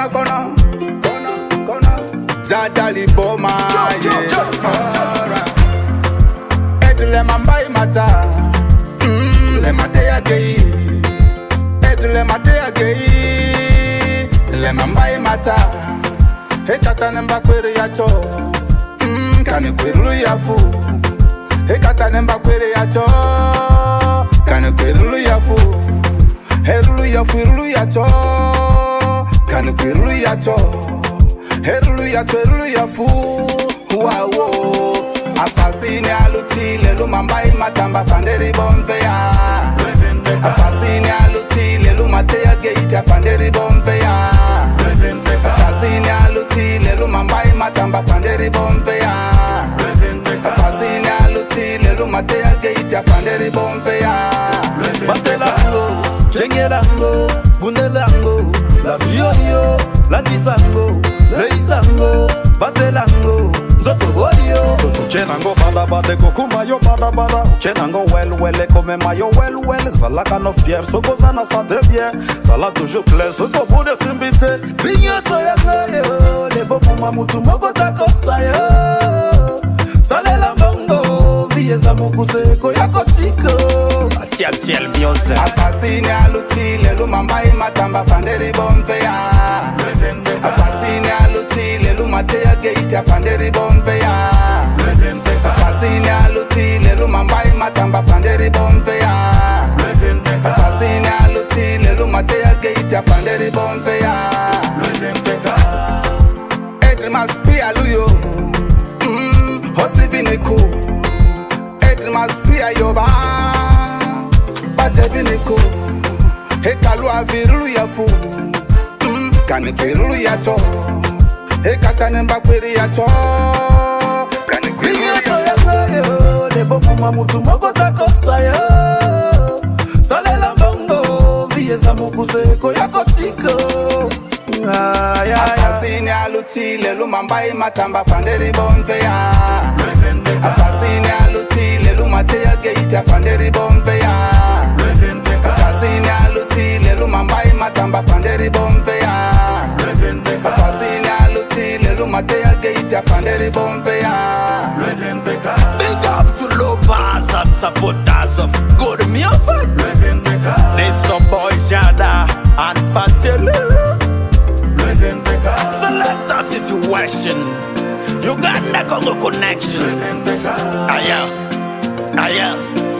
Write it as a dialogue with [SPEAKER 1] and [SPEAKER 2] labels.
[SPEAKER 1] Zadali Boma, alright. Edle mambai mata, le matea gei. Edle matea gei, le mambai mata. He kata nemba kwere yacho, kane kweru yafu. He kata nemba kwere yacho, kane kweru yafu. Herulu yafu, herulu yacho, kane kweru yacho. Heruya tweruya fu wawo afasini aluti lelu mambai matamba fanderi bombeya afasini aluti lelu mateya geita fanderi bombeya afasini aluti lelu mambai matamba fanderi bombeya afasini aluti lelu mateya geita fanderi bombeya
[SPEAKER 2] Batelango, Jengerango, Bundelango, La Vioyo, La Tisango, Leisango, Batelango, Zotogoyo, Chenango bada bade kokuma yo bada bada, Chenango well come mayo well, Salaka no fier, soko sana sante bien, Sala toujours clair, soko bude simbite, Vinyo soya yo, le boku mamutu mogo tako sayo, Salela bongo, Vieza mukuse koyako tiko. Tiel music.
[SPEAKER 1] Afasini aluti lelu mambai matamba fanderi bombeya. Afasini aluti lelu mateya geita fanderi bombeya. Afasini aluti lelu mambai matamba fanderi bombeya. Afasini aluti lelu mateya geita fanderi bombeya. It must be a luyo. Hosiviniku. It must be a yoba. Bateviniko, he kalu avirulu yafu, kani kwirulu yacho, he katanemba kwiri yacho, kani kwirulu
[SPEAKER 2] yacho. Le boku mamutu mogo tako sayo, salela bongo, vieza mukuse koyako tiko.
[SPEAKER 1] Afasini aluti lelu mambai matamba fanderi bombeya. Afasini aluti lelu mateya geita fanderi bombeya. Afasini aluti lelu mambai matamba fanderi bombeya. Afasini aluti lelu mateya geita fanderi bombeya.
[SPEAKER 2] Big up to lovers and supporters of good music. This some boy Shada and Fatelu. Select a situation. Uganda Congo connection. Aya.